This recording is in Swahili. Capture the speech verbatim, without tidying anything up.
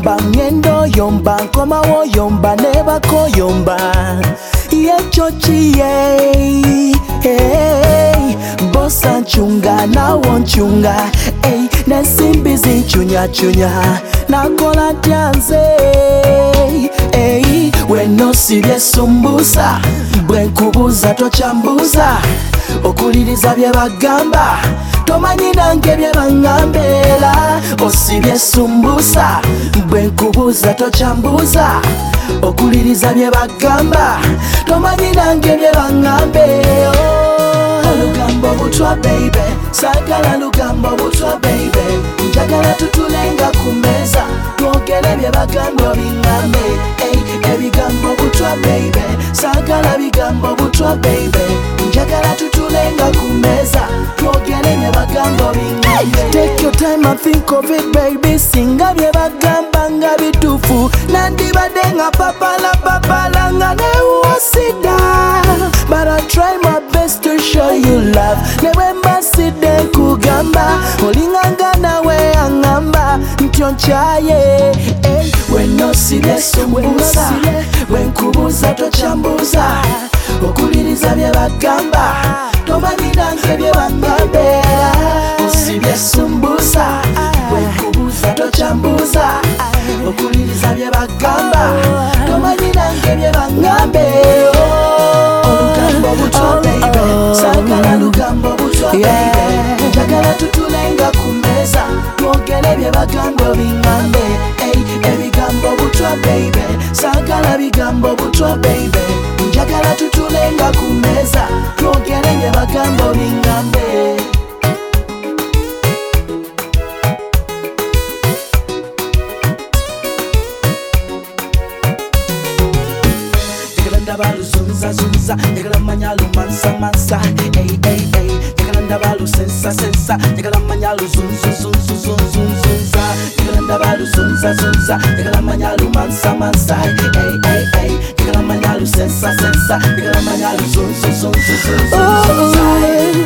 yomba ngendo yomba nkomawo yomba nebako yomba yechochiye hey, bossa nchunga nawo nchunga hey, nensimbi zinchunya chunya nakola tyanze hey, wenosibye sumbusa bwenkubuza tochambuza okuliriza bye bagamba tomanyi nange bye bangambera osibye sumbusa bwenkubuza tochambuza okuliriza bye bagamba tomanyi nange bye bangambera lugambo butwa baby sagala lugambo butwa baby njagala tutulenga kumeza twogere bye bagamba bingambe hey, ebigambo butwa baby sagala bigambo butwa baby njagala tutulenga kumeza twogere bye bagamba bingambe. Take your time and think of it baby singa bye bagamba nga bitufu nandibadde nga papala papala nga newosida but I try my best to show you love newe mbaside kugamba olinganga nawe angamba ntyo nchaye hey, wenosibye sumbusa wenkubuza tochambuza okuliriza bye bagamba tomanyi nange bye bangambera osibye sumbusa wenkubuza tochambuza okuliriza bye bagamba tomanyi nange bye bangambera olugambo butwa baby sagala lugambo butwa baby njagala tutulenga kumeza twogere bye bagamba bingambe hey, ebigambo butwa baby sagala bigambo butwa baby njagala tutulenga kumeza twogere bye bagamba bingambe. Balu zunza zunza, jagala manyalu mansa mansa, hey hey hey, jagala balu sensa sensa, jagala manyalu zunzu zunzu zunzu zunza, jagala balu zunza zunza, jagala manyalu mansa mansa, hey hey hey, jagala manyalu sensa sensa, jagala manyalu zunzu zunzu zunzu zunza.